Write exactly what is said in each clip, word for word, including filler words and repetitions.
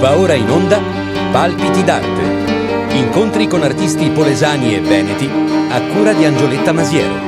Va ora in onda Palpiti d'arte. Incontri con artisti polesani e veneti a cura di Angioletta Masiero.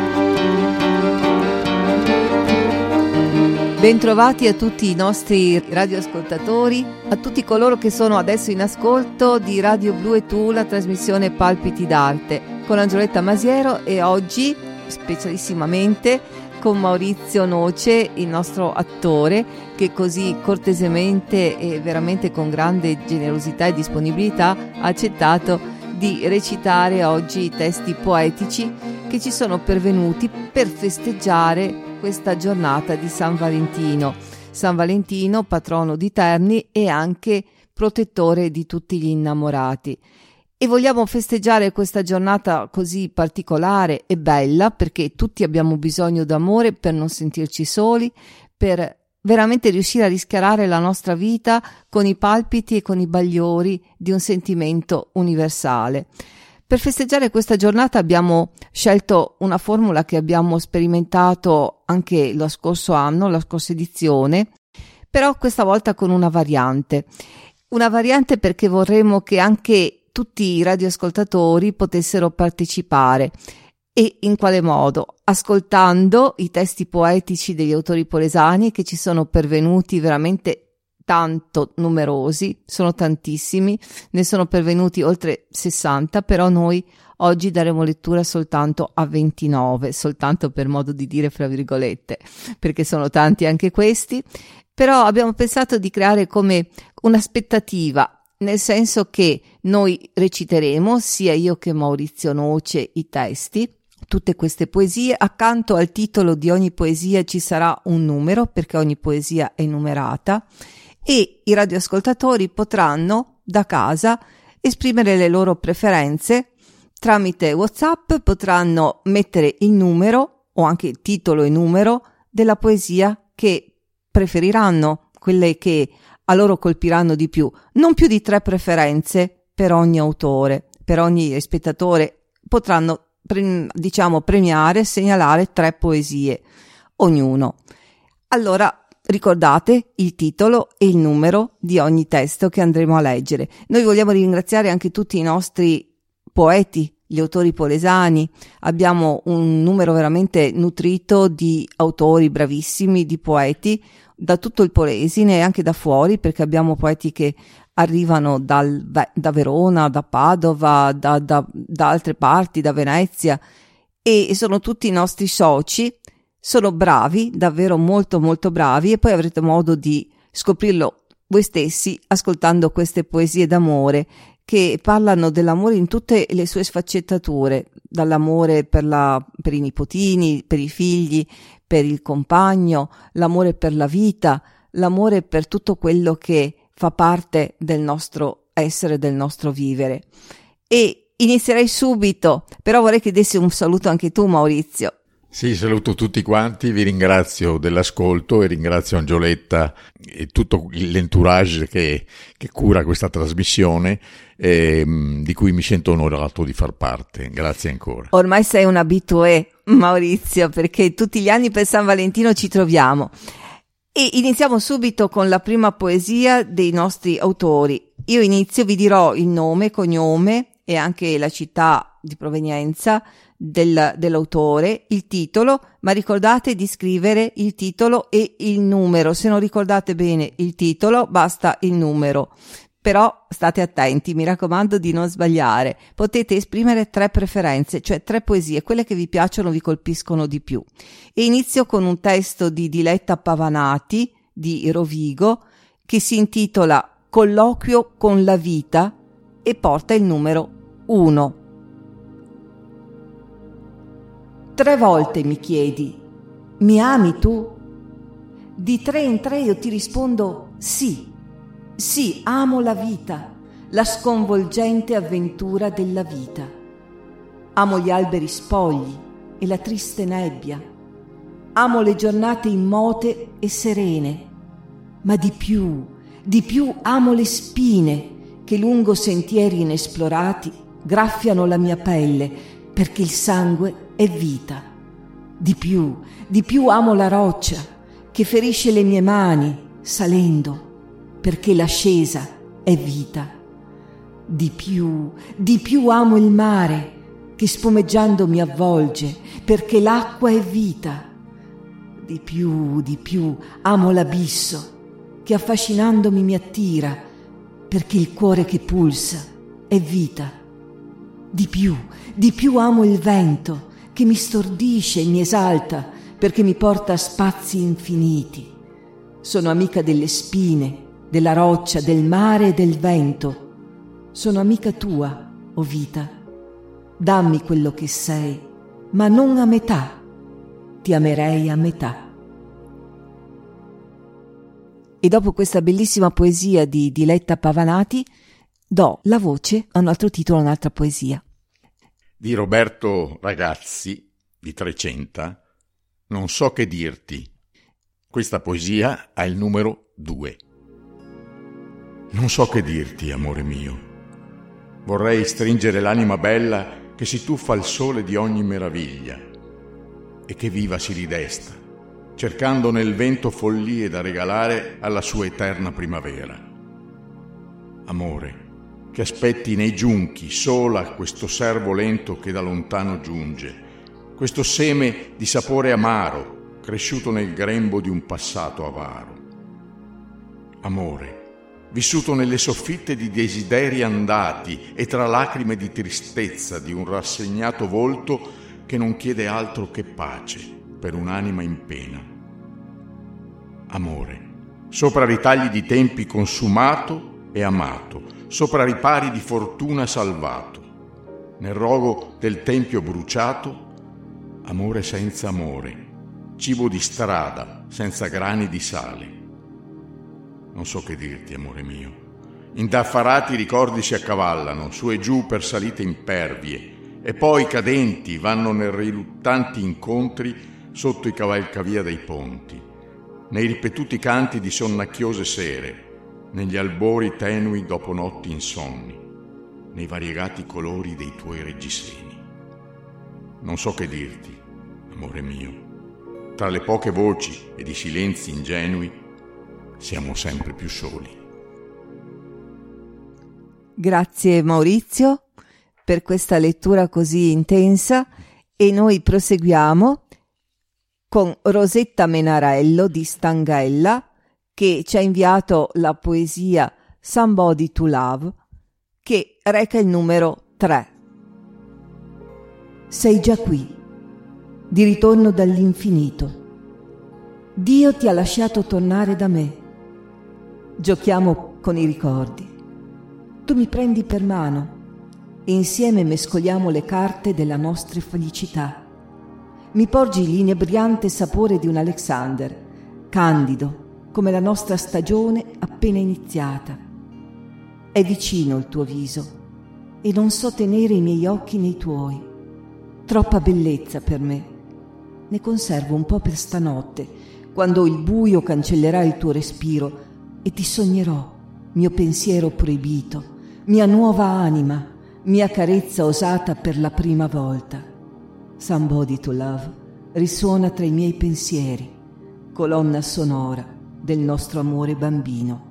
Bentrovati a tutti i nostri radioascoltatori, a tutti coloro che sono adesso in ascolto di Radio Blu e Tu, la trasmissione Palpiti d'arte con Angioletta Masiero e oggi specialissimamente con Maurizio Noce, il nostro attore, che così cortesemente e veramente con grande generosità e disponibilità ha accettato di recitare oggi i testi poetici che ci sono pervenuti per festeggiare questa giornata di San Valentino. San Valentino, patrono di Terni e anche protettore di tutti gli innamorati. E vogliamo festeggiare questa giornata così particolare e bella perché tutti abbiamo bisogno d'amore per non sentirci soli, per veramente riuscire a rischiarare la nostra vita con i palpiti e con i bagliori di un sentimento universale. Per festeggiare questa giornata abbiamo scelto una formula che abbiamo sperimentato anche lo scorso anno, la scorsa edizione, però questa volta con una variante. Una variante perché vorremmo che anche tutti i radioascoltatori potessero partecipare. E in quale modo? Ascoltando i testi poetici degli autori polesani che ci sono pervenuti veramente tanto numerosi, sono tantissimi, ne sono pervenuti oltre sessanta, però noi oggi daremo lettura soltanto a ventinove, soltanto per modo di dire fra virgolette, perché sono tanti anche questi, però abbiamo pensato di creare come un'aspettativa, nel senso che noi reciteremo, sia io che Maurizio Noce, i testi, tutte queste poesie. Accanto al titolo di ogni poesia ci sarà un numero, perché ogni poesia è numerata, e i radioascoltatori potranno da casa esprimere le loro preferenze tramite WhatsApp, potranno mettere il numero o anche il titolo e numero della poesia che preferiranno, quelle che a loro colpiranno di più, non più di tre preferenze per ogni autore, per ogni spettatore potranno pre- diciamo premiare, segnalare tre poesie ognuno. Allora ricordate il titolo e il numero di ogni testo che andremo a leggere. Noi vogliamo ringraziare anche tutti i nostri poeti, gli autori polesani. Abbiamo un numero veramente nutrito di autori bravissimi, di poeti da tutto il Polesine e anche da fuori, perché abbiamo poeti che arrivano dal, da Verona, da Padova, da, da, da altre parti, da Venezia, e sono tutti i nostri soci. Sono bravi, davvero molto molto bravi, e poi avrete modo di scoprirlo voi stessi ascoltando queste poesie d'amore che parlano dell'amore in tutte le sue sfaccettature, dall'amore per, la, per i nipotini, per i figli, per il compagno, l'amore per la vita, l'amore per tutto quello che fa parte del nostro essere, del nostro vivere. E inizierei subito, però vorrei che dessi un saluto anche tu, Maurizio. Sì, saluto tutti quanti, vi ringrazio dell'ascolto e ringrazio Angioletta e tutto l'entourage che, che cura questa trasmissione, eh, di cui mi sento onorato di far parte. Grazie ancora. Ormai sei un habitué, Maurizio, perché tutti gli anni per San Valentino ci troviamo. E iniziamo subito con la prima poesia dei nostri autori. Io inizio, vi dirò il nome, cognome e anche la città di provenienza Del, dell'autore, il titolo, ma ricordate di scrivere il titolo e il numero. Se non ricordate bene il titolo, basta il numero. Però state attenti, mi raccomando di non sbagliare. Potete esprimere tre preferenze, cioè tre poesie, quelle che vi piacciono, vi colpiscono di più. E inizio con un testo di Diletta Pavanati, di Rovigo, che si intitola Colloquio con la vita e porta il numero uno. Tre volte mi chiedi, mi ami tu? Di tre in tre io ti rispondo sì, sì, amo la vita, la sconvolgente avventura della vita. Amo gli alberi spogli e la triste nebbia. Amo le giornate immote e serene, ma di più, di più amo le spine che lungo sentieri inesplorati graffiano la mia pelle, perché il sangue è vita. Di più, di più amo la roccia che ferisce le mie mani salendo, perché l'ascesa è vita. Di più, di più amo il mare che spumeggiando mi avvolge, perché l'acqua è vita. Di più, di più amo l'abisso che affascinandomi mi attira, perché il cuore che pulsa è vita. Di più, di più amo il vento che mi stordisce e mi esalta, perché mi porta a spazi infiniti. Sono amica delle spine, della roccia, del mare e del vento. Sono amica tua, o vita. Dammi quello che sei, ma non a metà. Ti amerei a metà. E dopo questa bellissima poesia di Diletta Pavanati, do la voce a un altro titolo, a un'altra poesia. Di Roberto Ragazzi, di Trecenta, Non so che dirti. Questa poesia ha il numero due. Non so che dirti, amore mio. Vorrei stringere l'anima bella che si tuffa al sole di ogni meraviglia e che viva si ridesta, cercando nel vento follie da regalare alla sua eterna primavera. Amore, che aspetti nei giunchi sola questo servo lento che da lontano giunge, questo seme di sapore amaro cresciuto nel grembo di un passato avaro. Amore, vissuto nelle soffitte di desideri andati e tra lacrime di tristezza di un rassegnato volto che non chiede altro che pace per un'anima in pena. Amore, sopra ritagli di tempi consumato e amato, sopra ripari di fortuna salvato, nel rogo del tempio bruciato, amore senza amore, cibo di strada senza grani di sale. Non so che dirti, amore mio. Indaffarati ricordi si accavallano, su e giù per salite impervie, e poi cadenti vanno nei riluttanti incontri sotto i cavalcavia dei ponti, nei ripetuti canti di sonnacchiose sere, negli albori tenui dopo notti insonni, nei variegati colori dei tuoi reggiseni. Non so che dirti, amore mio. Tra le poche voci ed i silenzi ingenui siamo sempre più soli. Grazie Maurizio per questa lettura così intensa, e noi proseguiamo con Rosetta Menarello di Stangaella, che ci ha inviato la poesia Somebody to Love, che reca il numero tre. Sei già qui, di ritorno dall'infinito. Dio ti ha lasciato tornare da me. Giochiamo con i ricordi. Tu mi prendi per mano e insieme mescoliamo le carte della nostra felicità. Mi porgi l'inebriante sapore di un Alexander, candido come la nostra stagione appena iniziata. È vicino il tuo viso e non so tenere i miei occhi nei tuoi. Troppa bellezza per me. Ne conservo un po' per stanotte, quando il buio cancellerà il tuo respiro e ti sognerò, mio pensiero proibito, mia nuova anima, mia carezza osata per la prima volta. Somebody to Love risuona tra i miei pensieri, colonna sonora del nostro amore bambino.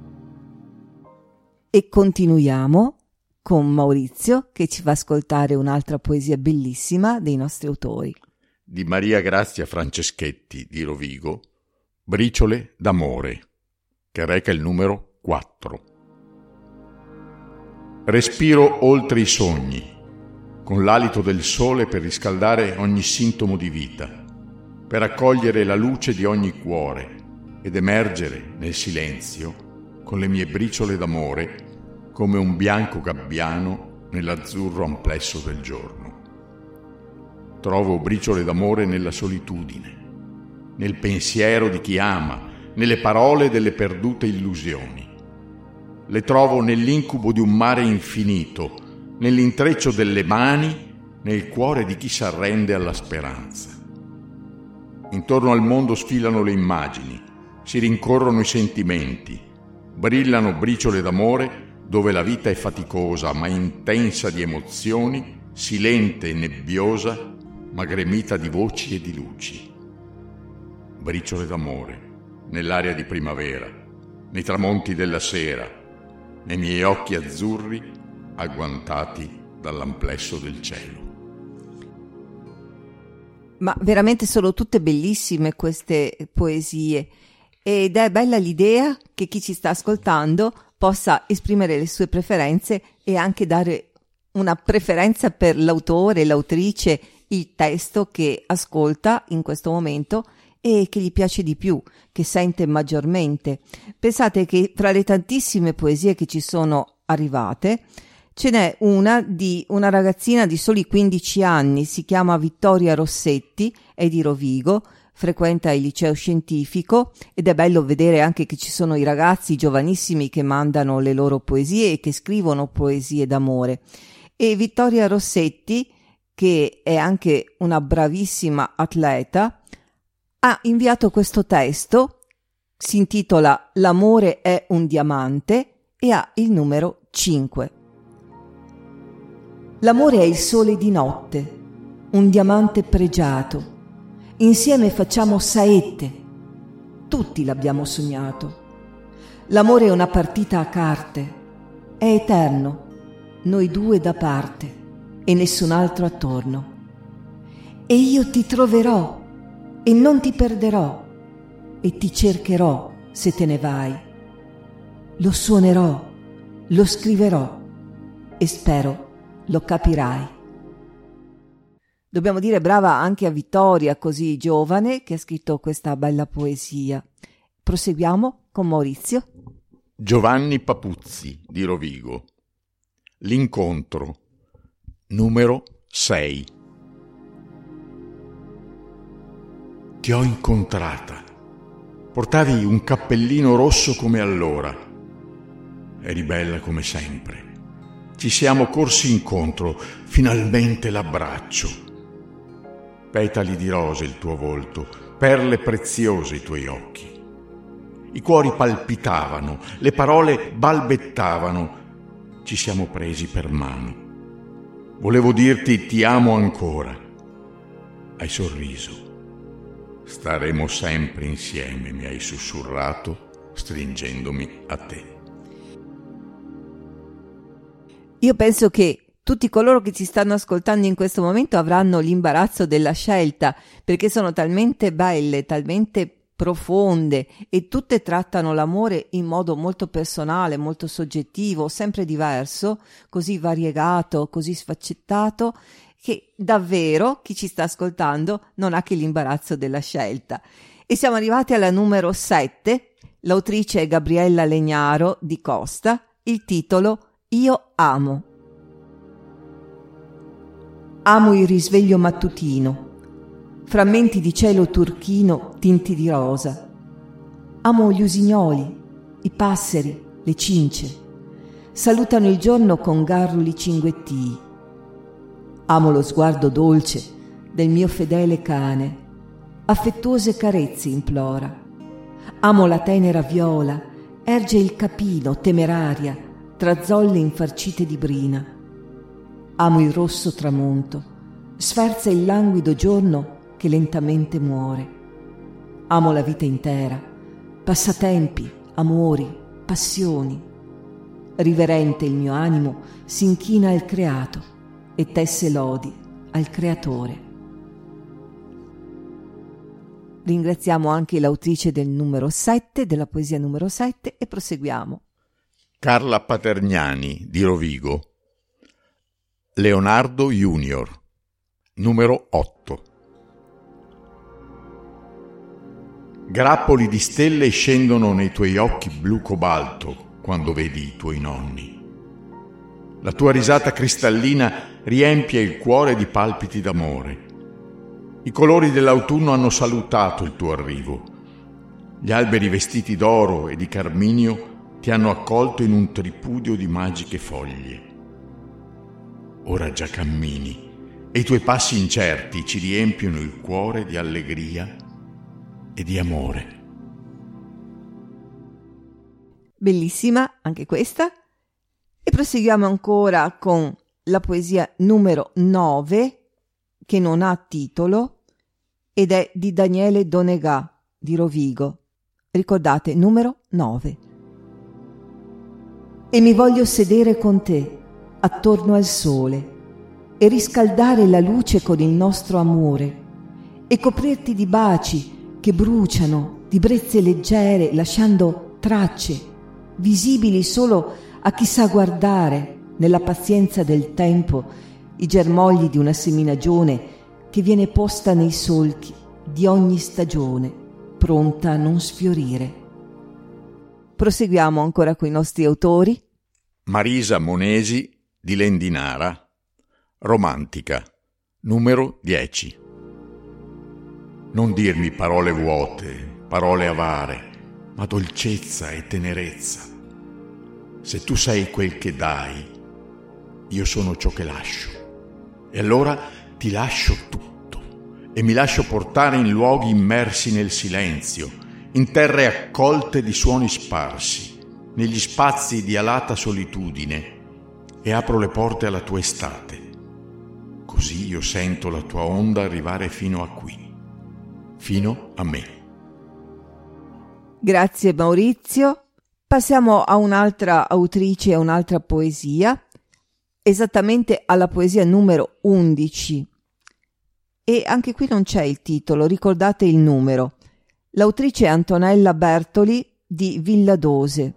E continuiamo con Maurizio, che ci fa ascoltare un'altra poesia bellissima dei nostri autori. Di Maria Grazia Franceschetti di Rovigo, Briciole d'amore, che reca il numero quattro. Respiro oltre i sogni, con l'alito del sole per riscaldare ogni sintomo di vita, per accogliere la luce di ogni cuore ed emergere nel silenzio con le mie briciole d'amore come un bianco gabbiano nell'azzurro amplesso del giorno. Trovo briciole d'amore nella solitudine, nel pensiero di chi ama, nelle parole delle perdute illusioni. Le trovo nell'incubo di un mare infinito, nell'intreccio delle mani, nel cuore di chi s'arrende alla speranza. Intorno al mondo sfilano le immagini, si rincorrono i sentimenti, brillano briciole d'amore dove la vita è faticosa ma intensa di emozioni, silente e nebbiosa, ma gremita di voci e di luci. Briciole d'amore, nell'aria di primavera, nei tramonti della sera, nei miei occhi azzurri agguantati dall'amplesso del cielo. Ma veramente sono tutte bellissime queste poesie ed è bella l'idea che chi ci sta ascoltando possa esprimere le sue preferenze e anche dare una preferenza per l'autore, l'autrice, il testo che ascolta in questo momento e che gli piace di più, che sente maggiormente. Pensate che fra le tantissime poesie che ci sono arrivate ce n'è una di una ragazzina di soli quindici anni, si chiama Vittoria Rossetti, è di Rovigo, frequenta il liceo scientifico ed è bello vedere anche che ci sono i ragazzi giovanissimi che mandano le loro poesie e che scrivono poesie d'amore. E Vittoria Rossetti, che è anche una bravissima atleta, ha inviato questo testo, si intitola L'amore è un diamante e ha il numero cinque. L'amore è il sole di notte, un diamante pregiato. Insieme facciamo saette, tutti l'abbiamo sognato. L'amore è una partita a carte, è eterno, noi due da parte e nessun altro attorno. E io ti troverò e non ti perderò e ti cercherò se te ne vai. Lo suonerò, lo scriverò e spero lo capirai. Dobbiamo dire brava anche a Vittoria, così giovane, che ha scritto questa bella poesia. Proseguiamo con Maurizio. Giovanni Papuzzi di Rovigo. L'incontro, numero sei. Ti ho incontrata. Portavi un cappellino rosso come allora. Eri bella come sempre. Ci siamo corsi incontro, finalmente l'abbraccio. Petali di rose il tuo volto, perle preziose i tuoi occhi. I cuori palpitavano, le parole balbettavano. Ci siamo presi per mano. Volevo dirti ti amo ancora. Hai sorriso. Staremo sempre insieme, mi hai sussurrato, stringendomi a te. Io penso che tutti coloro che ci stanno ascoltando in questo momento avranno l'imbarazzo della scelta, perché sono talmente belle, talmente profonde e tutte trattano l'amore in modo molto personale, molto soggettivo, sempre diverso, così variegato, così sfaccettato, che davvero chi ci sta ascoltando non ha che l'imbarazzo della scelta. E siamo arrivati alla numero sette, l'autrice è Gabriella Legnaro di Costa, il titolo Io amo. Amo il risveglio mattutino, frammenti di cielo turchino tinti di rosa. Amo gli usignoli, i passeri, le cince. Salutano il giorno con garruli cinguettii. Amo lo sguardo dolce del mio fedele cane, affettuose carezze implora. Amo la tenera viola, erge il capino temeraria tra zolle infarcite di brina. Amo il rosso tramonto, sferza il languido giorno che lentamente muore. Amo la vita intera, passatempi, amori, passioni. Riverente il mio animo si inchina al creato e tesse lodi al creatore. Ringraziamo anche l'autrice del numero sette, della poesia numero sette, e proseguiamo. Carla Patergnani di Rovigo. Leonardo Junior, numero otto. Grappoli di stelle scendono nei tuoi occhi blu cobalto quando vedi i tuoi nonni. La tua risata cristallina riempie il cuore di palpiti d'amore. I colori dell'autunno hanno salutato il tuo arrivo. Gli alberi vestiti d'oro e di carminio ti hanno accolto in un tripudio di magiche foglie. Ora già cammini e i tuoi passi incerti ci riempiono il cuore di allegria e di amore. Bellissima anche questa. E proseguiamo ancora con la poesia numero nove, che non ha titolo, ed è di Daniele Donegà di Rovigo. Ricordate, numero nove. e mi voglio sedere con te attorno al sole e riscaldare la luce con il nostro amore e coprirti di baci che bruciano, di brezze leggere, lasciando tracce visibili solo a chi sa guardare nella pazienza del tempo i germogli di una seminagione che viene posta nei solchi di ogni stagione, pronta a non sfiorire. Proseguiamo ancora con i nostri autori. Marisa Monesi di Lendinara, Romantica, numero dieci. Non dirmi parole vuote, parole avare, ma dolcezza e tenerezza. Se tu sei quel che dai, io sono ciò che lascio. E allora ti lascio tutto e mi lascio portare in luoghi immersi nel silenzio, in terre accolte di suoni sparsi, negli spazi di alata solitudine, e apro le porte alla tua estate. Così io sento la tua onda arrivare fino a qui, fino a me. Grazie Maurizio. Passiamo a un'altra autrice e a un'altra poesia, esattamente alla poesia numero undici. E anche qui non c'è il titolo, ricordate il numero. L'autrice è Antonella Bertoli di Villadose.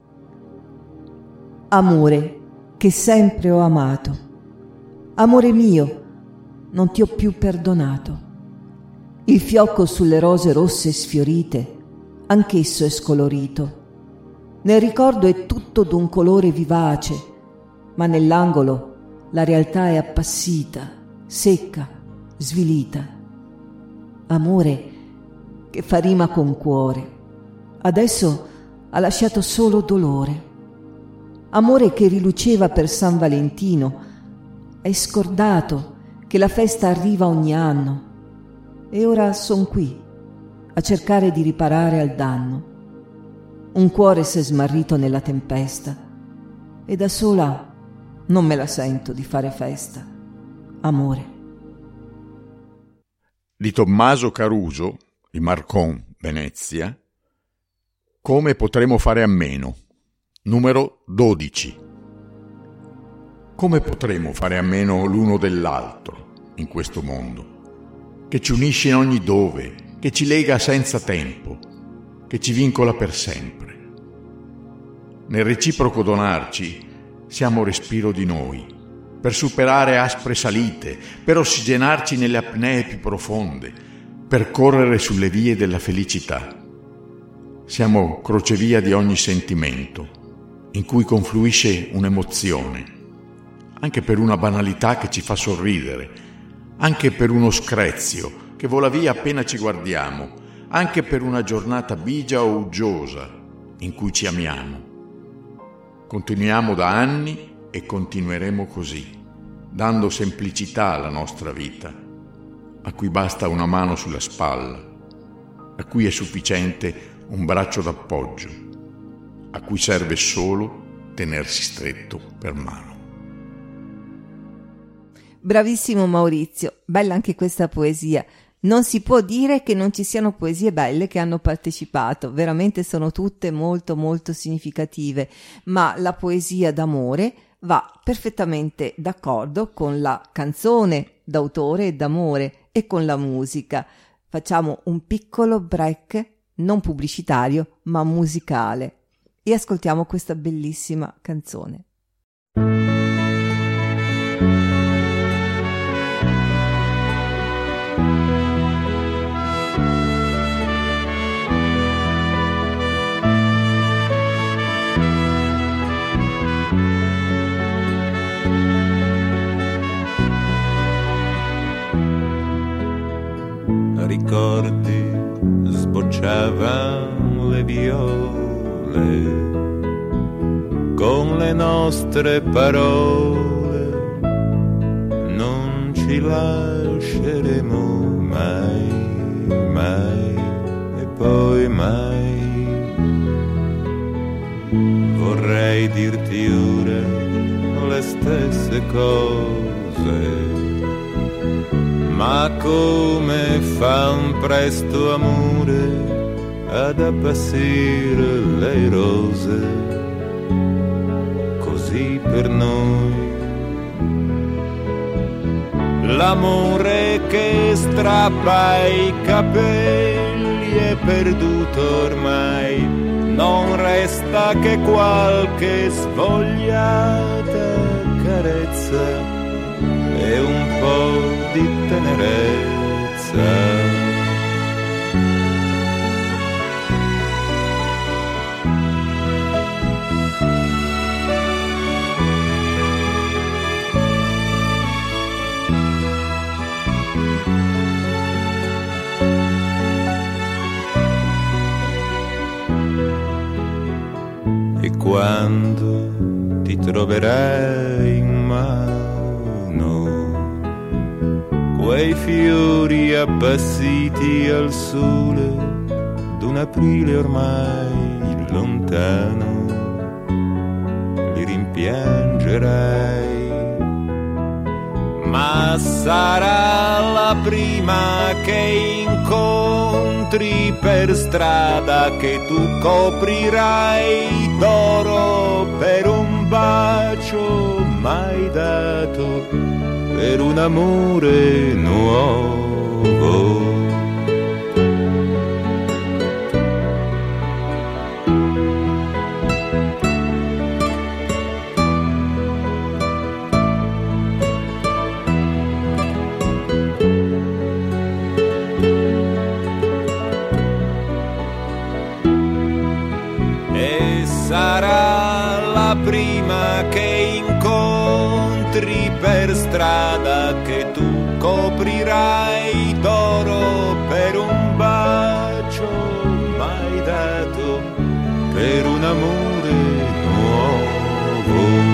Amore, che sempre ho amato. Amore mio, non ti ho più perdonato. Il fiocco sulle rose rosse sfiorite, anch'esso è scolorito. Nel ricordo è tutto d'un colore vivace, ma nell'angolo la realtà è appassita, secca, svilita. Amore che fa rima con cuore, adesso ha lasciato solo dolore. Amore che riluceva per San Valentino, hai scordato che la festa arriva ogni anno e ora son qui a cercare di riparare al danno. Un cuore s'è smarrito nella tempesta e da sola non me la sento di fare festa. Amore. Di Tommaso Caruso, di Marcon, Venezia, Come potremo fare a meno, numero dodici. Come potremo fare a meno l'uno dell'altro in questo mondo, che ci unisce in ogni dove, che ci lega senza tempo, che ci vincola per sempre. Nel reciproco donarci siamo respiro di noi, per superare aspre salite, per ossigenarci nelle apnee più profonde, per correre sulle vie della felicità. Siamo crocevia di ogni sentimento, in cui confluisce un'emozione, anche per una banalità che ci fa sorridere, anche per uno screzio che vola via appena ci guardiamo, anche per una giornata bigia o uggiosa in cui ci amiamo. Continuiamo da anni e continueremo così, dando semplicità alla nostra vita, a cui basta una mano sulla spalla, a cui è sufficiente un braccio d'appoggio, a cui serve solo tenersi stretto per mano. Bravissimo Maurizio, bella anche questa poesia. Non si può dire che non ci siano poesie belle che hanno partecipato, veramente sono tutte molto molto significative, ma la poesia d'amore va perfettamente d'accordo con la canzone d'autore e d'amore e con la musica. Facciamo un piccolo break, non pubblicitario, ma musicale, e ascoltiamo questa bellissima canzone. Ricordi sbocciavan le viole con le nostre parole, non ci lasceremo mai, mai e poi mai. Vorrei dirti ora le stesse cose, ma come fan presto amore ad appassire le rose, così per noi. L'amore che strappa i capelli è perduto ormai, non resta che qualche svogliata carezza e un po' di tenerezza. Quando ti troverai in mano quei fiori appassiti al sole d'un aprile ormai lontano, li rimpiangerai, ma sarà la prima che incontri per strada che tu coprirai d'oro per un bacio mai dato, per un amore nuovo. Sarà la prima che incontri per strada che tu coprirai d'oro per un bacio mai dato, per un amore nuovo.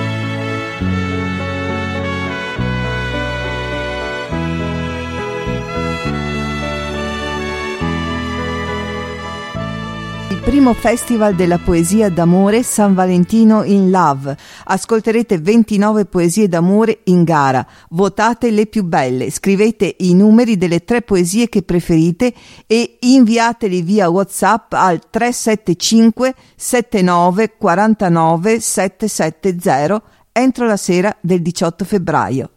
Primo Festival della Poesia d'Amore San Valentino in Love. Ascolterete ventinove poesie d'amore in gara. Votate le più belle. Scrivete i numeri delle tre poesie che preferite e inviateli via WhatsApp al tre sette cinque sette nove quattro nove sette sette zero entro la sera del diciotto febbraio.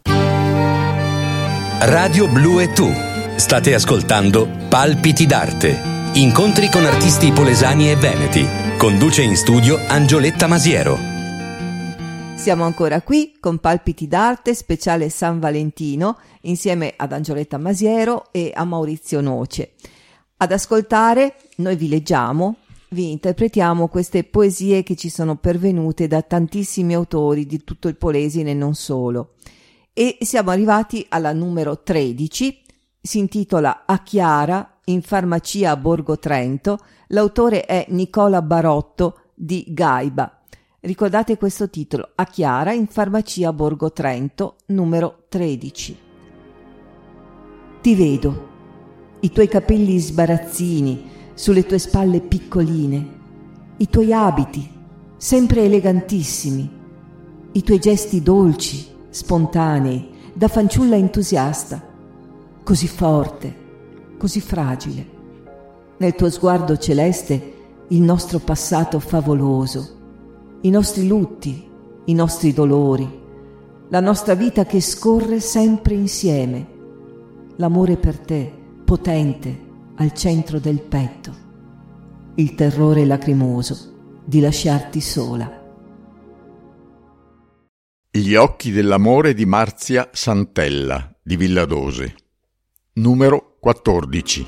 Radio Blu e tu. State ascoltando Palpiti d'arte. Incontri con artisti polesani e veneti. Conduce in studio Angioletta Masiero. Siamo ancora qui con Palpiti d'arte speciale San Valentino insieme ad Angioletta Masiero e a Maurizio Noce. Ad ascoltare noi vi leggiamo, vi interpretiamo queste poesie che ci sono pervenute da tantissimi autori di tutto il Polesine e non solo. E siamo arrivati alla numero tredici, si intitola A Chiara in farmacia a Borgo Trento, l'autore è Nicola Barotto di Gaiba. Ricordate questo titolo, A Chiara in farmacia a Borgo Trento, numero tredici. Ti vedo, i tuoi capelli sbarazzini sulle tue spalle piccoline, i tuoi abiti, sempre elegantissimi, i tuoi gesti dolci, spontanei, da fanciulla entusiasta, così forte, così fragile. Nel tuo sguardo celeste il nostro passato favoloso, i nostri lutti, i nostri dolori, la nostra vita che scorre sempre insieme, l'amore per te potente al centro del petto, il terrore lacrimoso di lasciarti sola. Gli occhi dell'amore di Marzia Santella di Villadose, numero quattordici.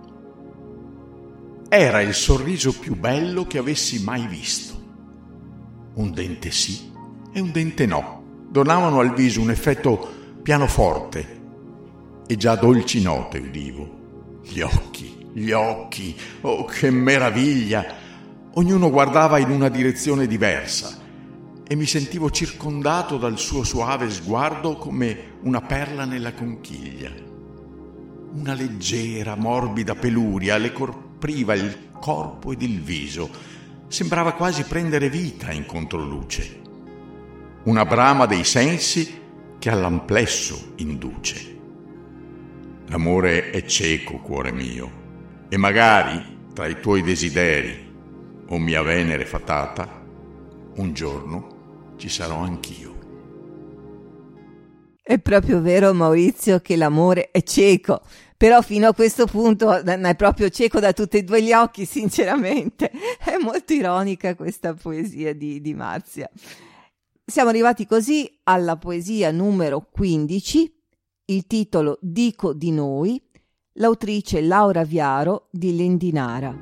Era il sorriso più bello che avessi mai visto. Un dente sì e un dente no donavano al viso un effetto pianoforte e già dolci note udivo. Gli occhi, gli occhi, oh che meraviglia! Ognuno guardava in una direzione diversa e mi sentivo circondato dal suo suave sguardo come una perla nella conchiglia. Una leggera, morbida peluria le copriva il corpo ed il viso. Sembrava quasi prendere vita in controluce. Una brama dei sensi che all'amplesso induce. L'amore è cieco, cuore mio, e magari tra i tuoi desideri, o mia Venere fatata, un giorno ci sarò anch'io. È proprio vero, Maurizio, che l'amore è cieco, però fino a questo punto è proprio cieco da tutti e due gli occhi, sinceramente. È molto ironica questa poesia di, di Marzia. Siamo arrivati così alla poesia numero quindici, il titolo Dico di noi, l'autrice Laura Viaro di Lendinara.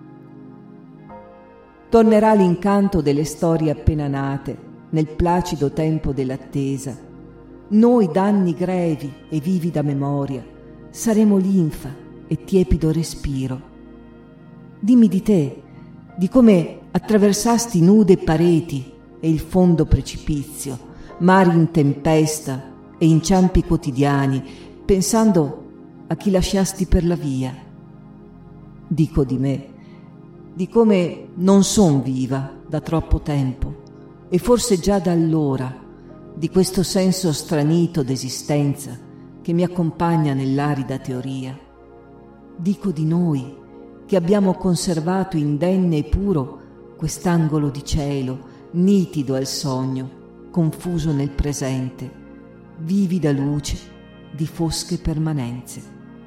Tornerà l'incanto delle storie appena nate, nel placido tempo dell'attesa. Noi danni grevi e vivida memoria, saremo linfa e tiepido respiro. Dimmi di te, di come attraversasti nude pareti e il fondo precipizio, mari in tempesta e inciampi quotidiani, pensando a chi lasciasti per la via. Dico di me, di come non son viva da troppo tempo, e forse già da allora, di questo senso stranito d'esistenza che mi accompagna nell'arida teoria. Dico di noi che abbiamo conservato indenne e puro quest'angolo di cielo, nitido al sogno, confuso nel presente, vivida luce di fosche permanenze.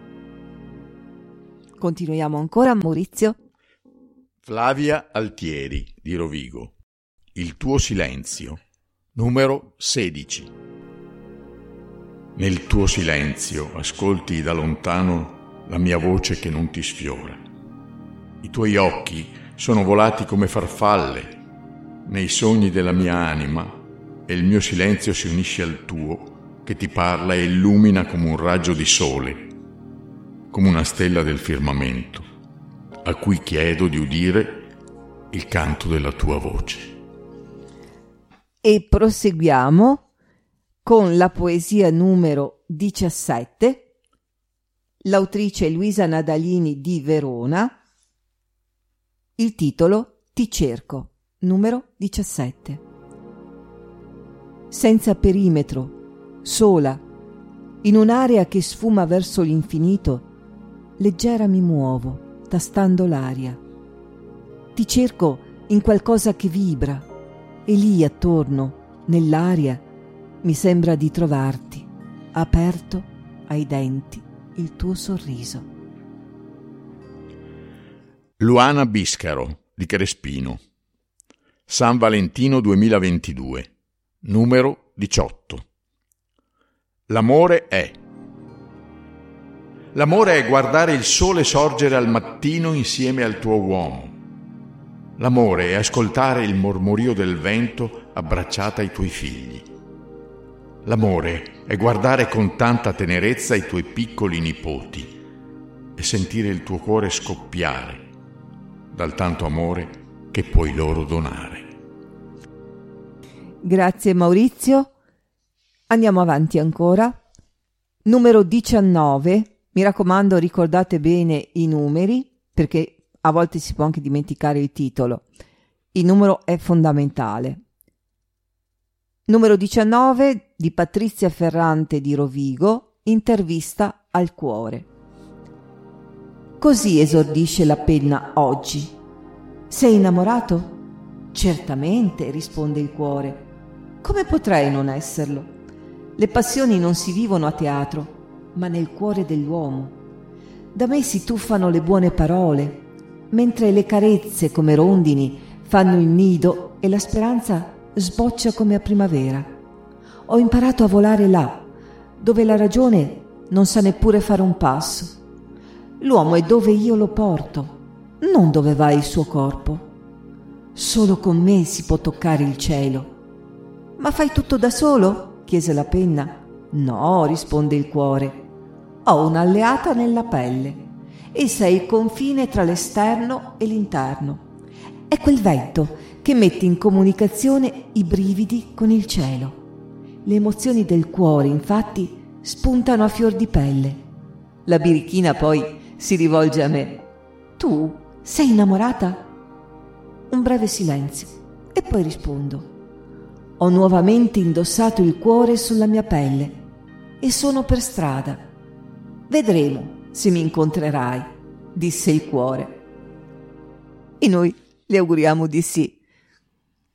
Continuiamo ancora, Maurizio. Flavia Altieri di Rovigo. Il tuo silenzio. Numero sedici. Nel tuo silenzio ascolti da lontano la mia voce che non ti sfiora. I tuoi occhi sono volati come farfalle nei sogni della mia anima e il mio silenzio si unisce al tuo che ti parla e illumina come un raggio di sole, come una stella del firmamento, a cui chiedo di udire il canto della tua voce. E proseguiamo con la poesia numero diciassette, l'autrice Luisa Nadalini di Verona, il titolo Ti cerco, numero diciassette. Senza perimetro, sola, in un'area che sfuma verso l'infinito, leggera mi muovo, tastando l'aria. Ti cerco in qualcosa che vibra, e lì attorno, nell'aria, mi sembra di trovarti, aperto ai denti, il tuo sorriso. Luana Biscaro di Crespino. San Valentino duemilaventidue, numero diciotto. L'amore è. L'amore è guardare il sole sorgere al mattino insieme al tuo uomo. L'amore è ascoltare il mormorio del vento abbracciata ai tuoi figli. L'amore è guardare con tanta tenerezza i tuoi piccoli nipoti e sentire il tuo cuore scoppiare dal tanto amore che puoi loro donare. Grazie Maurizio. Andiamo avanti ancora. Numero diciannove. Mi raccomando, ricordate bene i numeri, perché a volte si può anche dimenticare il titolo. Il numero è fondamentale. Numero diciannove di Patrizia Ferrante di Rovigo, intervista al cuore. Così esordisce la penna oggi. Sei innamorato? Certamente, risponde il cuore. Come potrei non esserlo? Le passioni non si vivono a teatro, ma nel cuore dell'uomo. Da me si tuffano le buone parole, mentre le carezze come rondini fanno il nido e la speranza sboccia come a primavera. Ho imparato a volare là, dove la ragione non sa neppure fare un passo. L'uomo è dove io lo porto, non dove va il suo corpo. Solo con me si può toccare il cielo. Ma fai tutto da solo? Chiese la penna. No, risponde il cuore. Ho un'alleata nella pelle. Essa è il confine tra l'esterno e l'interno. È quel vento che mette in comunicazione i brividi con il cielo. Le emozioni del cuore, infatti, spuntano a fior di pelle. La birichina poi si rivolge a me. Tu sei innamorata? Un breve silenzio e poi rispondo. Ho nuovamente indossato il cuore sulla mia pelle e sono per strada. Vedremo se mi incontrerai, disse il cuore. E noi le auguriamo di sì.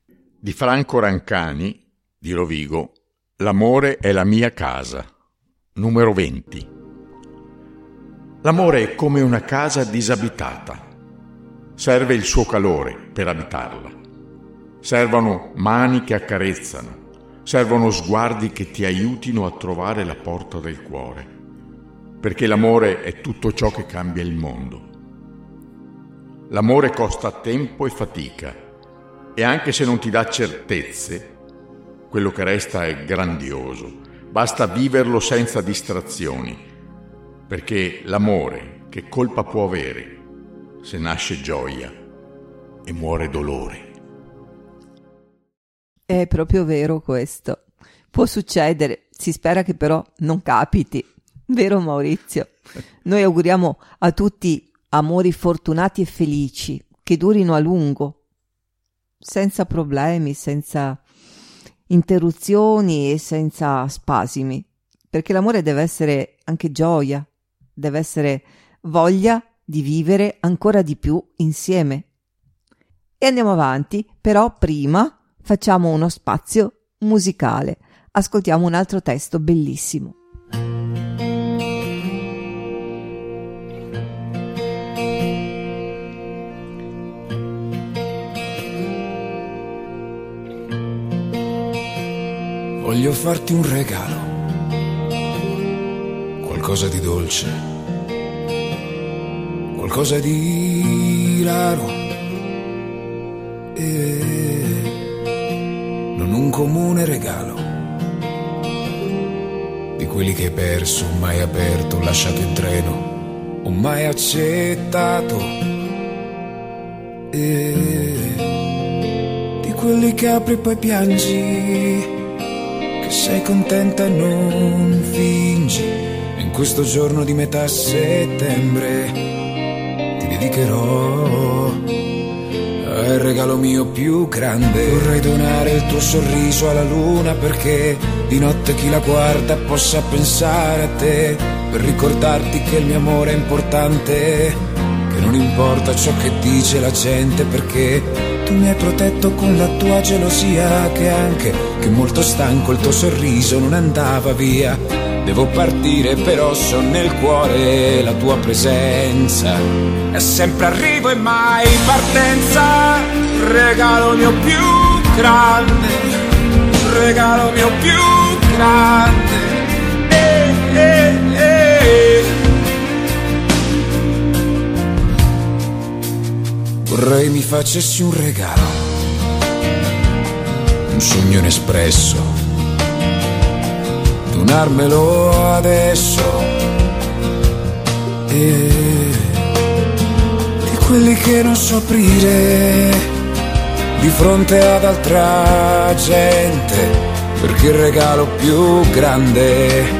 Di Franco Rancani, di Rovigo, L'amore è la mia casa, numero venti. L'amore è come una casa disabitata. Serve il suo calore per abitarla. Servono mani che accarezzano. Servono sguardi che ti aiutino a trovare la porta del cuore. Perché l'amore è tutto ciò che cambia il mondo. L'amore costa tempo e fatica. E anche se non ti dà certezze, quello che resta è grandioso. Basta viverlo senza distrazioni, perché l'amore che colpa può avere se nasce gioia e muore dolore? È proprio vero questo. Può succedere, si spera che però non capiti. Vero Maurizio? Noi auguriamo a tutti amori fortunati e felici, che durino a lungo, senza problemi, senza interruzioni e senza spasimi, perché l'amore deve essere anche gioia, deve essere voglia di vivere ancora di più insieme. E andiamo avanti, però prima facciamo uno spazio musicale. Ascoltiamo un altro testo bellissimo. Voglio farti un regalo, qualcosa di dolce, qualcosa di raro, e non un comune regalo, di quelli che hai perso, mai aperto, lasciato in treno, o mai accettato, e di quelli che apri e poi piangi, che sei contenta e non fingi. E in questo giorno di metà settembre ti dedicherò al regalo mio più grande. Vorrei donare il tuo sorriso alla luna, perché di notte chi la guarda possa pensare a te, per ricordarti che il mio amore è importante, che non importa ciò che dice la gente, perché tu mi hai protetto con la tua gelosia, che anche che molto stanco il tuo sorriso non andava via. Devo partire però so nel cuore la tua presenza, è sempre arrivo e mai partenza. Regalo mio più grande, regalo mio più grande, eh, eh, eh. Vorrei mi facessi un regalo, un sogno inespresso, donarmelo adesso, e di quelli che non so aprire di fronte ad altra gente, perché il regalo più grande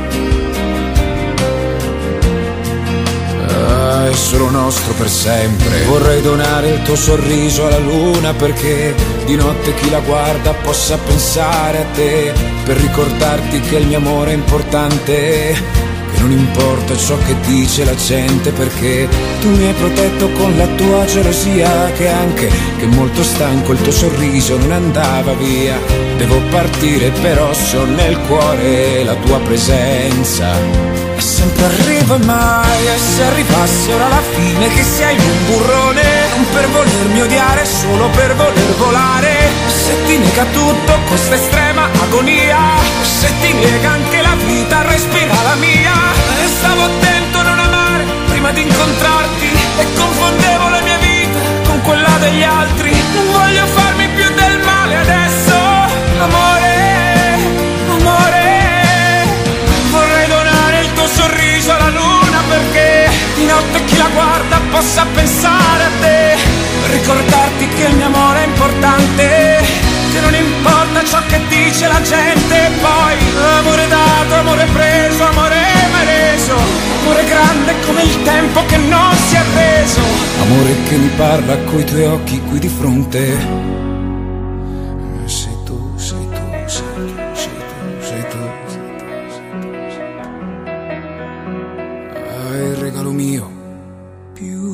è solo nostro per sempre. Vorrei donare il tuo sorriso alla luna, perché di notte chi la guarda possa pensare a te, per ricordarti che il mio amore è importante, che non importa ciò che dice la gente, perché tu mi hai protetto con la tua gelosia, che anche che molto stanco il tuo sorriso non andava via. Devo partire però so nel cuore la tua presenza, e sempre arrivo e mai, e se arrivasse ora la fine, che sei un burrone, non per volermi odiare, solo per voler volare. Se ti nega tutto questa estrema agonia, se ti nega anche la vita, respira la mia. E stavo attento a non amare prima di incontrarti, e confondevo la mia vita con quella degli altri. Non voglio farmi più del male adesso, amore, amore. Vorrei donare il tuo sorriso alla luna, perché di notte chi la guarda possa pensare a te, ricordarti che il mio amore è importante, che non importa ciò che dice la gente. Poi amore dato, amore preso, amore mai reso, amore grande come il tempo che non si è arreso, amore che mi parla coi tuoi occhi qui di fronte. Sei tu, sei tu, sei tu, sei tu, sei tu, sei tu, sei tu, sei tu. Ah, il regalo mio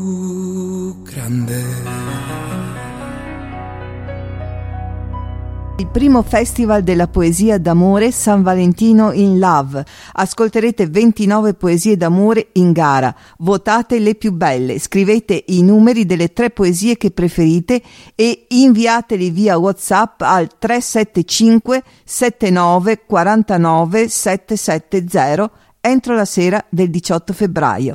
più grande. primo Festival della poesia d'amore San Valentino in Love. Ascolterete ventinove poesie d'amore in gara. Votate le più belle, scrivete i numeri delle tre poesie che preferite e inviateli via WhatsApp al tre sette cinque sette nove quattro nove sette sette zero entro la sera del diciotto febbraio.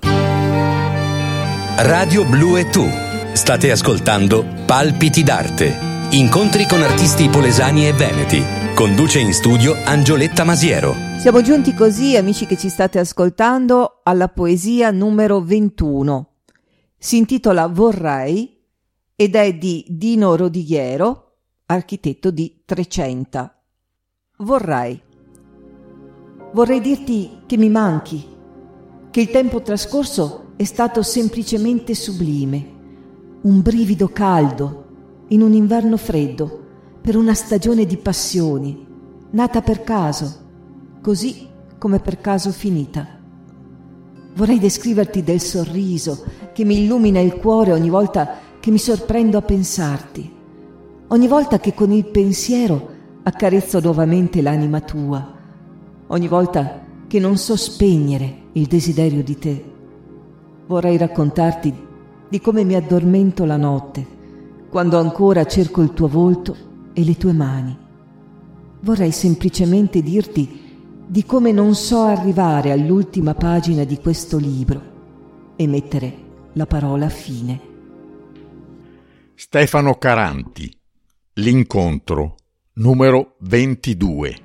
Radio Blu e tu. State ascoltando Palpiti d'arte. Incontri con artisti polesani e veneti. Conduce in studio Angioletta Masiero. Siamo giunti così, amici che ci state ascoltando, alla poesia numero ventuno. Si intitola Vorrei ed è di Dino Rodighiero, architetto di Trecenta. Vorrei. Vorrei dirti che mi manchi, che il tempo trascorso è stato semplicemente sublime, un brivido caldo in un inverno freddo, per una stagione di passioni, nata per caso, così come per caso finita. Vorrei descriverti del sorriso che mi illumina il cuore ogni volta che mi sorprendo a pensarti, ogni volta che con il pensiero accarezzo nuovamente l'anima tua, ogni volta che non so spegnere il desiderio di te. Vorrei raccontarti di come mi addormento la notte, quando ancora cerco il tuo volto e le tue mani. Vorrei semplicemente dirti di come non so arrivare all'ultima pagina di questo libro e mettere la parola fine. Stefano Caranti, L'incontro, numero ventidue.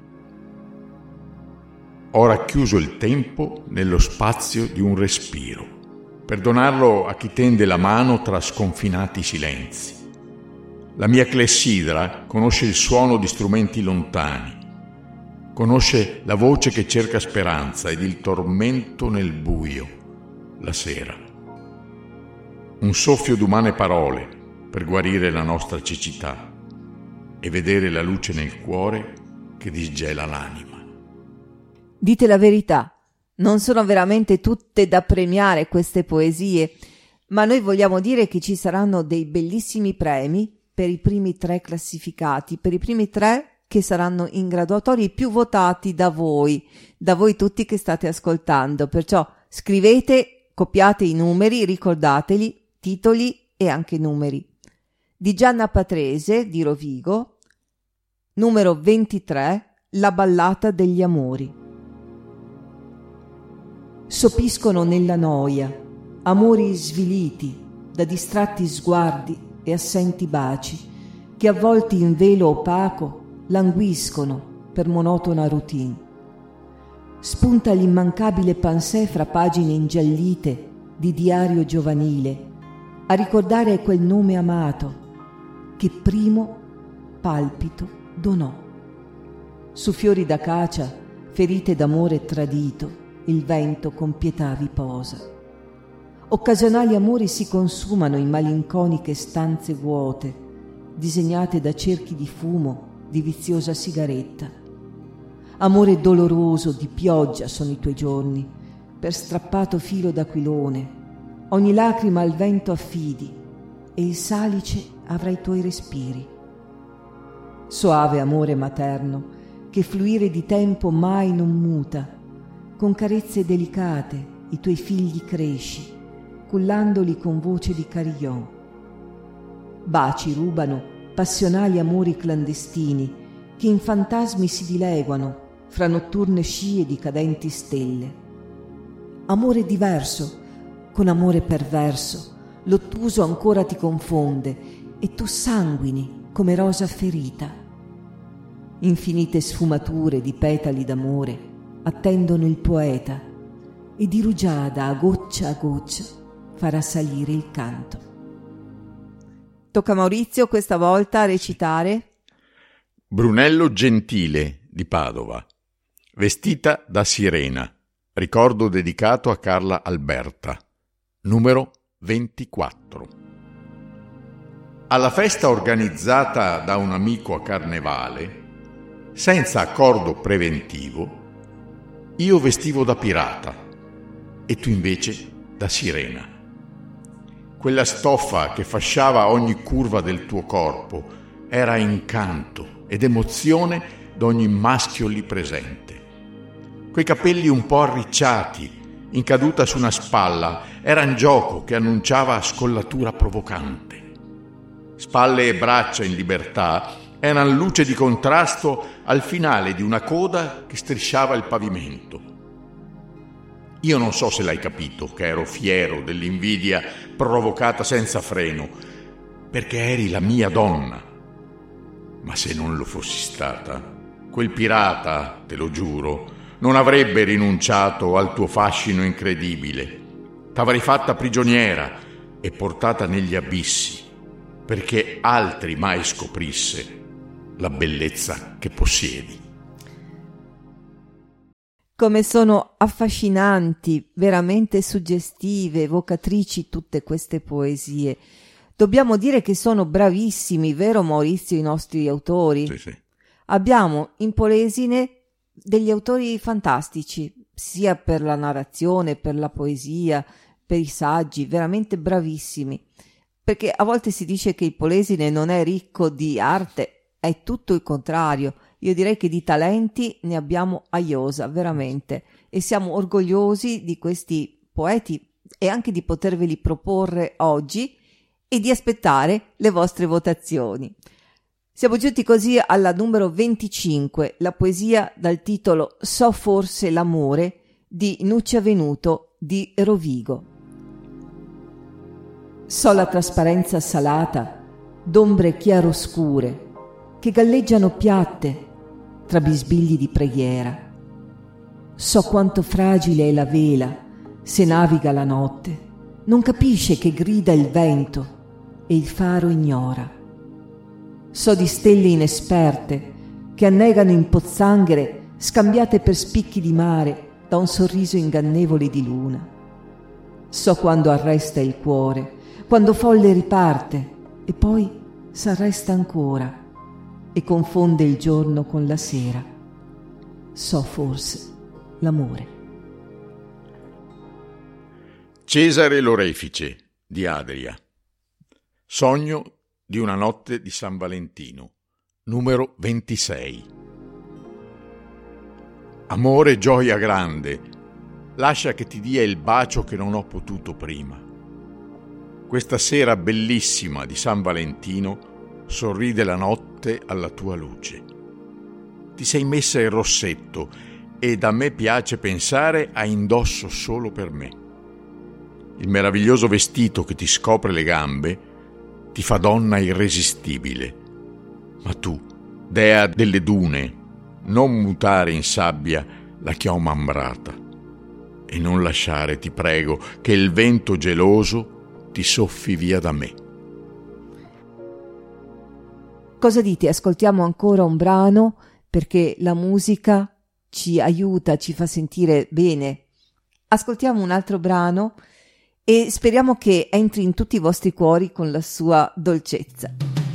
Ho racchiuso il tempo nello spazio di un respiro, per donarlo a chi tende la mano tra sconfinati silenzi. La mia clessidra conosce il suono di strumenti lontani, conosce la voce che cerca speranza ed il tormento nel buio, la sera. Un soffio d'umane parole per guarire la nostra cecità e vedere la luce nel cuore che disgela l'anima. Dite la verità, non sono veramente tutte da premiare queste poesie, ma noi vogliamo dire che ci saranno dei bellissimi premi per i primi tre classificati, per i primi tre che saranno in graduatorie più votati da voi, da voi tutti che state ascoltando. Perciò scrivete, copiate i numeri, ricordateli, titoli e anche numeri. Di Gianna Patrese, di Rovigo, numero ventitré, La ballata degli amori. Sopiscono nella noia, amori sviliti da distratti sguardi e assenti baci, che avvolti in velo opaco languiscono per monotona routine. Spunta l'immancabile pansè fra pagine ingiallite di diario giovanile, a ricordare quel nome amato che primo palpito donò. Su fiori d'acacia, ferite d'amore tradito, il vento con pietà vi posa. Occasionali amori si consumano in malinconiche stanze vuote, disegnate da cerchi di fumo di viziosa sigaretta. Amore doloroso di pioggia sono i tuoi giorni, per strappato filo d'aquilone, ogni lacrima al vento affidi e il salice avrà i tuoi respiri. Soave amore materno, che fluire di tempo mai non muta, con carezze delicate i tuoi figli cresci, cullandoli con voce di carillon. Baci rubano passionali amori clandestini che in fantasmi si dileguano fra notturne scie di cadenti stelle. Amore diverso con amore perverso, l'ottuso ancora ti confonde e tu sanguini come rosa ferita. Infinite sfumature di petali d'amore attendono il poeta e di rugiada a goccia a goccia farà salire il canto. Tocca a Maurizio questa volta a recitare. Brunello Gentile di Padova, Vestita da sirena, ricordo dedicato a Carla Alberta, numero ventiquattro. Alla festa organizzata da un amico a Carnevale, senza accordo preventivo, io vestivo da pirata e tu invece da sirena. Quella stoffa che fasciava ogni curva del tuo corpo era incanto ed emozione d'ogni maschio lì presente. Quei capelli un po' arricciati, in caduta su una spalla, eran gioco che annunciava scollatura provocante. Spalle e braccia in libertà eran luce di contrasto al finale di una coda che strisciava il pavimento. Io non so se l'hai capito che ero fiero dell'invidia provocata senza freno, perché eri la mia donna. Ma se non lo fossi stata, quel pirata, te lo giuro, non avrebbe rinunciato al tuo fascino incredibile. T'avrei fatta prigioniera e portata negli abissi, perché altri mai scoprisse la bellezza che possiedi. Come sono affascinanti, veramente suggestive, evocatrici tutte queste poesie. Dobbiamo dire che sono bravissimi, vero Maurizio, i nostri autori? Sì, sì. Abbiamo in Polesine degli autori fantastici, sia per la narrazione, per la poesia, per i saggi, veramente bravissimi. Perché a volte si dice che il Polesine non è ricco di arte, è tutto il contrario. Io direi che di talenti ne abbiamo a iosa, veramente, e siamo orgogliosi di questi poeti e anche di poterveli proporre oggi e di aspettare le vostre votazioni. Siamo giunti così alla numero venticinque, la poesia dal titolo So forse l'amore di Nuccia Venuto di Rovigo. So la trasparenza salata d'ombre chiaroscure che galleggiano piatte tra bisbigli di preghiera. So quanto fragile è la vela se naviga la notte, non capisce che grida il vento e il faro ignora. So di stelle inesperte che annegano in pozzanghere scambiate per spicchi di mare da un sorriso ingannevole di luna. So quando arresta il cuore, quando folle riparte e poi s'arresta ancora e confonde il giorno con la sera. So forse l'amore. Cesare l'Orefice di Adria. Sogno di una notte di San Valentino, numero ventisei. Amore, gioia grande, lascia che ti dia il bacio che non ho potuto prima. Questa sera bellissima di San Valentino sorride la notte alla tua luce. Ti sei messa il rossetto ed a me piace pensare a indosso solo per me. Il meraviglioso vestito che ti scopre le gambe ti fa donna irresistibile. Ma tu, dea delle dune, non mutare in sabbia la chioma ambrata e non lasciare, ti prego, che il vento geloso ti soffi via da me. Cosa dite? Ascoltiamo ancora un brano perché la musica ci aiuta, ci fa sentire bene. Ascoltiamo un altro brano e speriamo che entri in tutti i vostri cuori con la sua dolcezza.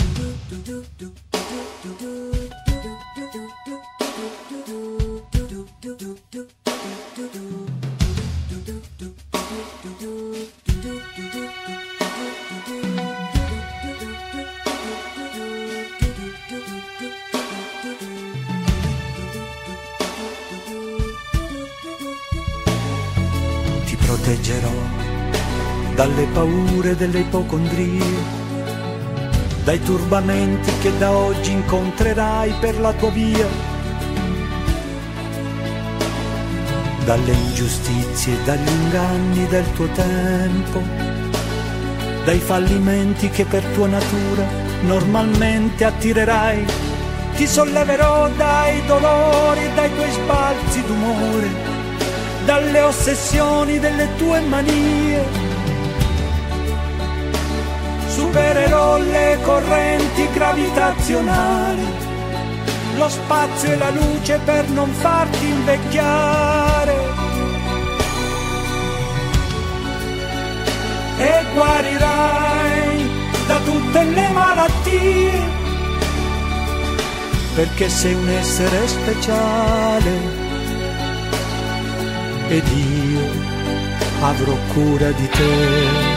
Ti proteggerò dalle paure delle ipocondrie, dai turbamenti che da oggi incontrerai per la tua via, dalle ingiustizie, dagli inganni del tuo tempo, dai fallimenti che per tua natura normalmente attirerai. Ti solleverò dai dolori, dai tuoi sbalzi d'umore, dalle ossessioni delle tue manie. Supererò le correnti gravitazionali, lo spazio e la luce per non farti invecchiare. E guarirai da tutte le malattie, perché sei un essere speciale ed io avrò cura di te.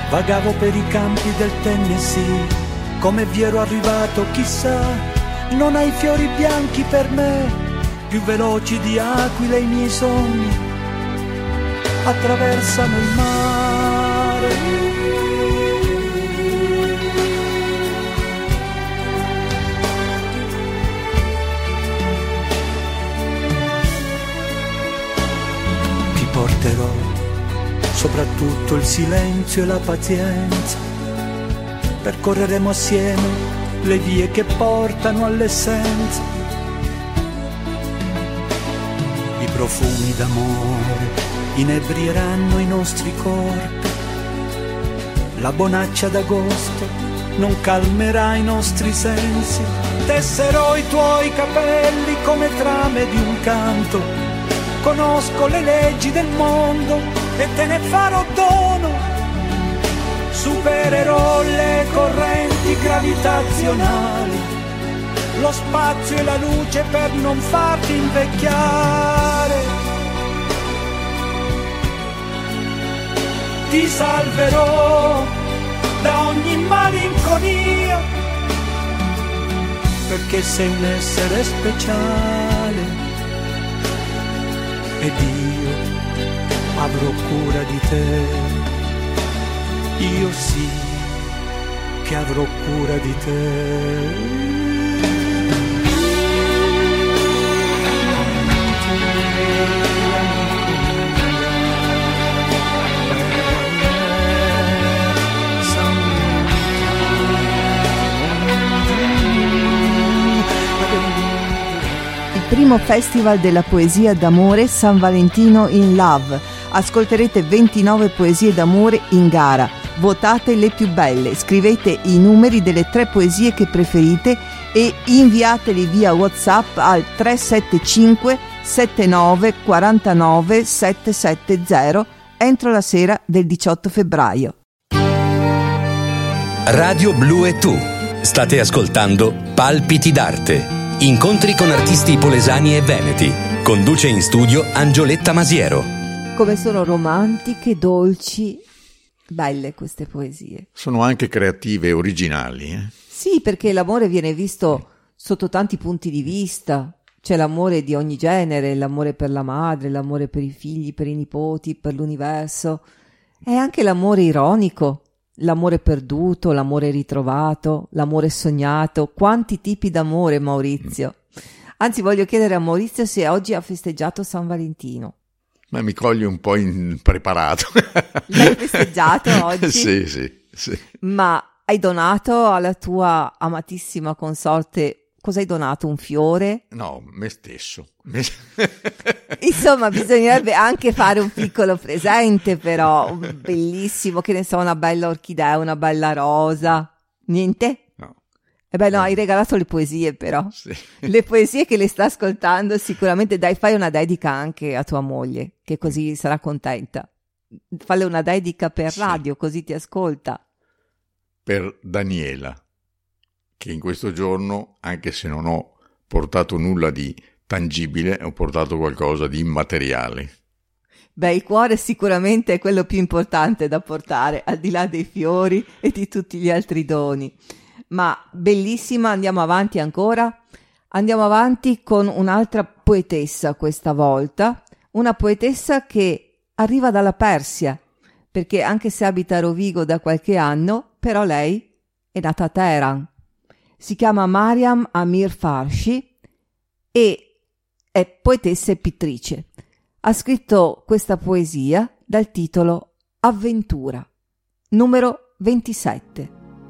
Vagavo per i campi del Tennessee, come vi ero arrivato chissà, non hai fiori bianchi per me, più veloci di aquile i miei sogni, attraversano il mare. Ti porterò soprattutto il silenzio e la pazienza, percorreremo assieme le vie che portano all'essenza. I profumi d'amore inebrieranno i nostri corpi, la bonaccia d'agosto non calmerà i nostri sensi. Tesserò i tuoi capelli come trame di un canto, conosco le leggi del mondo e te ne farò dono. Supererò le correnti gravitazionali, lo spazio e la luce per non farti invecchiare. Ti salverò da ogni malinconia, perché sei un essere speciale ed io avrò cura di te, io sì che avrò cura di te. Primo Festival della Poesia d'Amore San Valentino in Love. Ascolterete ventinove poesie d'amore in gara. Votate le più belle, scrivete i numeri delle tre poesie che preferite e inviateli via WhatsApp al tre sette cinque sette nove quattro nove sette sette zero entro la sera del diciotto febbraio. Radio Blu e tu. State ascoltando Palpiti d'arte. Incontri con artisti polesani e veneti. Conduce in studio Angioletta Masiero. Come sono romantiche, dolci, belle queste poesie. Sono anche creative e originali. Eh? Sì, perché l'amore viene visto sotto tanti punti di vista. C'è l'amore di ogni genere, l'amore per la madre, l'amore per i figli, per i nipoti, per l'universo. È anche l'amore ironico. L'amore perduto, l'amore ritrovato, l'amore sognato. Quanti tipi d'amore, Maurizio? Anzi, voglio chiedere a Maurizio se oggi ha festeggiato San Valentino. Ma mi coglie un po' impreparato. L'hai festeggiato oggi? Sì, sì, sì. Ma hai donato alla tua amatissima consorte, cosa hai donato? Un fiore? No, me stesso. Insomma, bisognerebbe anche fare un piccolo presente, però, bellissimo, che ne so, una bella orchidea, una bella rosa. Niente? No. E beh, no, hai regalato le poesie, però. Sì. Le poesie che le sta ascoltando, sicuramente, dai, fai una dedica anche a tua moglie, che così sarà contenta. Falle una dedica per sì. radio, così ti ascolta. Per Daniela, che in questo giorno, anche se non ho portato nulla di tangibile, ho portato qualcosa di immateriale. Beh, il cuore sicuramente è quello più importante da portare, al di là dei fiori e di tutti gli altri doni. Ma bellissima, andiamo avanti ancora. Andiamo avanti con un'altra poetessa questa volta, una poetessa che arriva dalla Persia, perché anche se abita a Rovigo da qualche anno, però lei è nata a Teheran. Si chiama Mariam Amir Farshi e è poetessa e pittrice. Ha scritto questa poesia dal titolo Avventura, numero ventisette.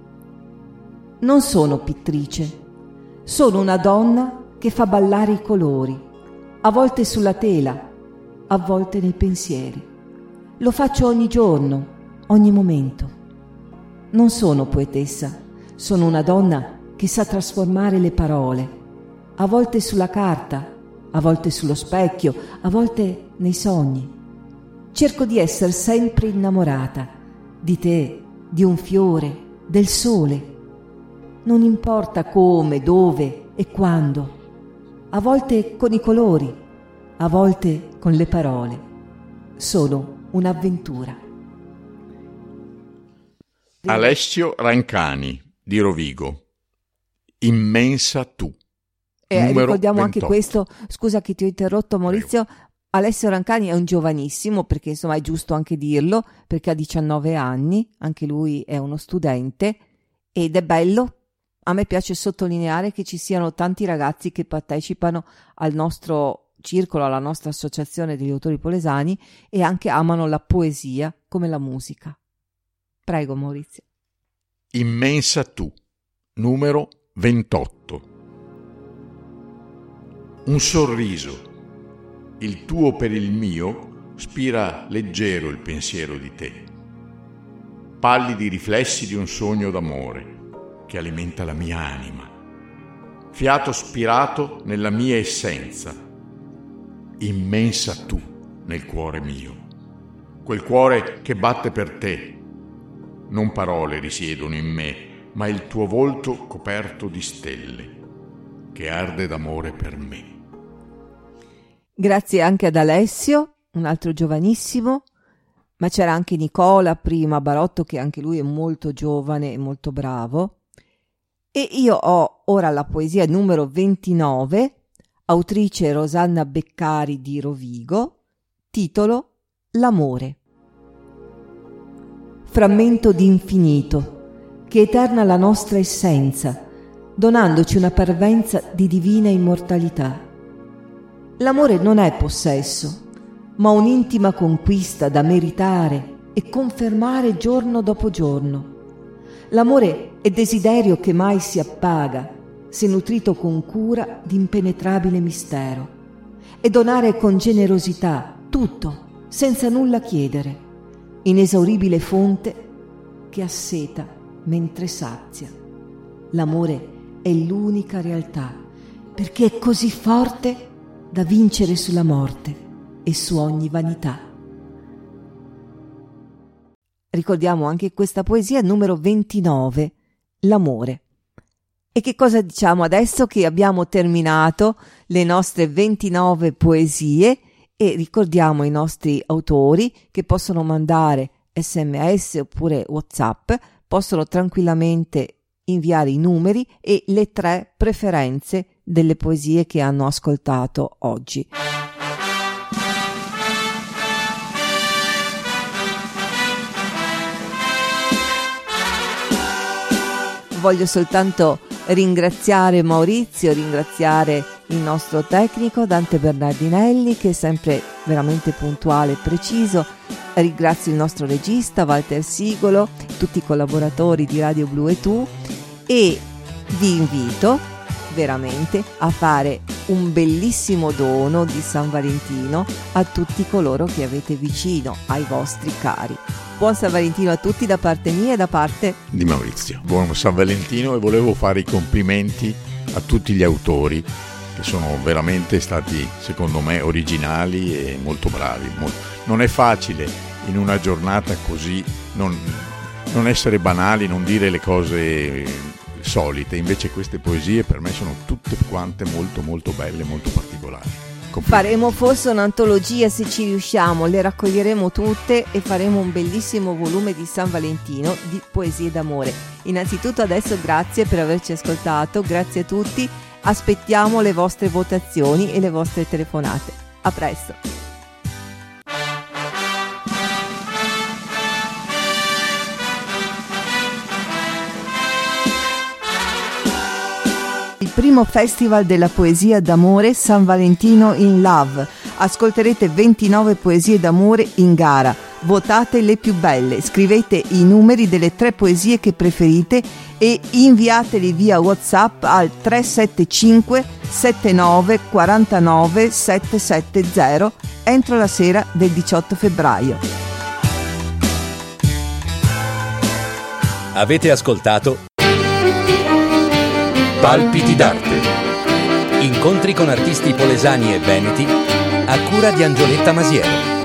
Non sono pittrice, sono una donna che fa ballare i colori, a volte sulla tela, a volte nei pensieri. Lo faccio ogni giorno, ogni momento. Non sono poetessa, sono una donna che sa trasformare le parole, a volte sulla carta, a volte sullo specchio, a volte nei sogni. Cerco di essere sempre innamorata di te, di un fiore, del sole. Non importa come, dove e quando, a volte con i colori, a volte con le parole. Sono un'avventura. Alessio Rancani di Rovigo, Immensa tu. E ricordiamo anche questo, scusa che ti ho interrotto Maurizio, Prego. Alessio Rancani è un giovanissimo, perché insomma è giusto anche dirlo, perché ha diciannove anni, anche lui è uno studente, ed è bello, a me piace sottolineare che ci siano tanti ragazzi che partecipano al nostro circolo, alla nostra associazione degli autori polesani e anche amano la poesia come la musica. Prego Maurizio. Immensa tu, numero ventotto. Un sorriso, il tuo per il mio, spira leggero il pensiero di te. Pallidi riflessi di un sogno d'amore che alimenta la mia anima. Fiato spirato nella mia essenza. Immensa tu nel cuore mio. Quel cuore che batte per te. Non parole risiedono in me, ma il tuo volto coperto di stelle, che arde d'amore per me. Grazie anche ad Alessio, un altro giovanissimo, ma c'era anche Nicola prima, Barotto, che anche lui è molto giovane e molto bravo. E io ho ora la poesia numero ventinove, autrice Rosanna Beccari di Rovigo, titolo L'amore. Frammento di infinito, che eterna la nostra essenza, donandoci una parvenza di divina immortalità. L'amore non è possesso, ma un'intima conquista da meritare e confermare giorno dopo giorno. L'amore è desiderio che mai si appaga, se nutrito con cura di impenetrabile mistero, e donare con generosità tutto, senza nulla chiedere, inesauribile fonte che asseta mentre sazia. L'amore è l'unica realtà, perché è così forte da vincere sulla morte e su ogni vanità. Ricordiamo anche questa poesia numero ventinove, L'amore. E che cosa diciamo adesso che abbiamo terminato le nostre ventinove poesie? E ricordiamo i nostri autori che possono mandare sms oppure WhatsApp, possono tranquillamente inviare i numeri e le tre preferenze delle poesie che hanno ascoltato oggi. Voglio soltanto ringraziare Maurizio, ringraziare il nostro tecnico Dante Bernardinelli, che è sempre veramente puntuale e preciso. Ringrazio il nostro regista Walter Sigolo, tutti i collaboratori di Radio Blu e Tu, e vi invito veramente a fare un bellissimo dono di San Valentino a tutti coloro che avete vicino, ai vostri cari. Buon San Valentino a tutti da parte mia e da parte di Maurizio. Buon San Valentino, e volevo fare i complimenti a tutti gli autori che sono veramente stati, secondo me, originali e molto bravi. Non è facile in una giornata così non, non essere banali, non dire le cose solite, invece queste poesie per me sono tutte quante molto molto belle, molto particolari. Faremo forse un'antologia se ci riusciamo, le raccoglieremo tutte e faremo un bellissimo volume di San Valentino di poesie d'amore. Innanzitutto adesso grazie per averci ascoltato, grazie a tutti, aspettiamo le vostre votazioni e le vostre telefonate. A presto! Primo Festival della Poesia d'Amore San Valentino in Love. Ascolterete ventinove poesie d'amore in gara. Votate le più belle, scrivete i numeri delle tre poesie che preferite e inviateli via WhatsApp al tre sette cinque sette nove quattro nove sette sette zero entro la sera del diciotto febbraio. Avete ascoltato Palpiti d'arte. Incontri con artisti polesani e veneti a cura di Angioletta Masiero.